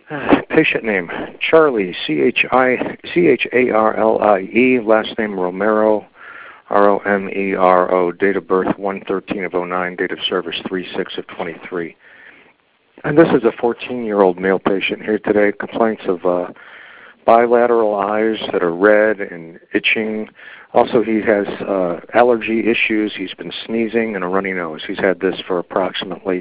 Patient name, Charlie, Charlie, last name Romero, Romero, date of birth 1/13/09, date of service 3/6/23. And this is a 14-year-old male patient here today, complaints of bilateral eyes that are red and itching. Also, he has allergy issues. He's been sneezing and a runny nose. He's had this for approximately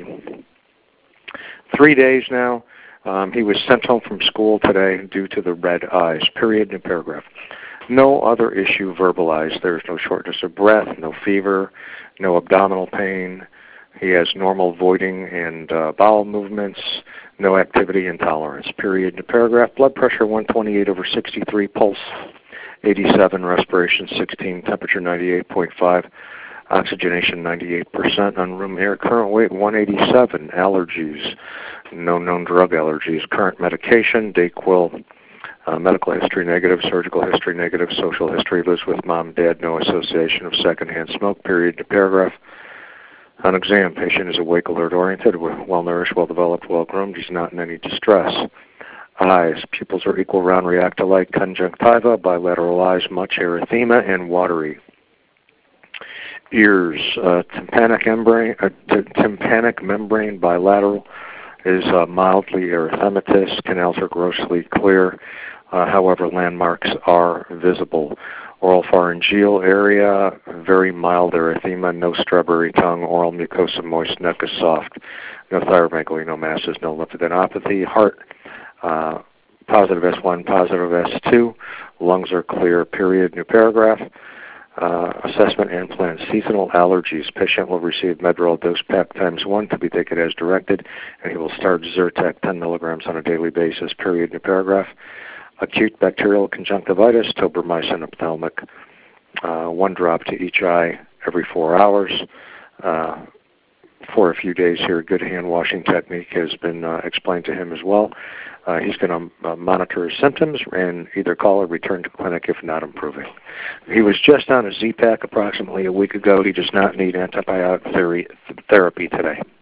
3 days now. He was sent home from school today due to the red eyes, period, new paragraph. No other issue verbalized. There's no shortness of breath, no fever, no abdominal pain. He has normal voiding and bowel movements, no activity intolerance, period, new paragraph. Blood pressure 128/63, pulse 87, respiration 16, temperature 98.5, oxygenation 98% on room air, current weight 187, allergies, no known drug allergies, current medication, Dayquil, medical history negative, surgical history negative, social history, lives with mom, dad, no association of secondhand smoke, period, new paragraph. On exam, patient is awake, alert, oriented, well-nourished, well-developed, well-groomed. He's not in any distress. Eyes, pupils are equal, round, react alike, conjunctiva, bilateral eyes, much erythema, and watery. Ears, tympanic membrane bilateral, is mildly erythematous. Canals are grossly clear. However, landmarks are visible. Oral pharyngeal area, very mild erythema, no strawberry tongue, oral mucosa moist, neck is soft, no thyromegaly, no masses, no lymphadenopathy. Heart, positive S1, positive S2. Lungs are clear, period, new paragraph. Assessment and plan. Seasonal allergies. Patient will receive Medrol dose pack ×1 to be taken as directed, and he will start Zyrtec 10 milligrams on a daily basis, period, new paragraph. Acute bacterial conjunctivitis, tobramycin ophthalmic, 1 drop to each eye every 4 hours. For a few days here, good hand washing technique has been explained to him as well. He's going to monitor his symptoms and either call or return to clinic if not improving. He was just on a Z-Pack approximately a week ago. He does not need antibiotic therapy today.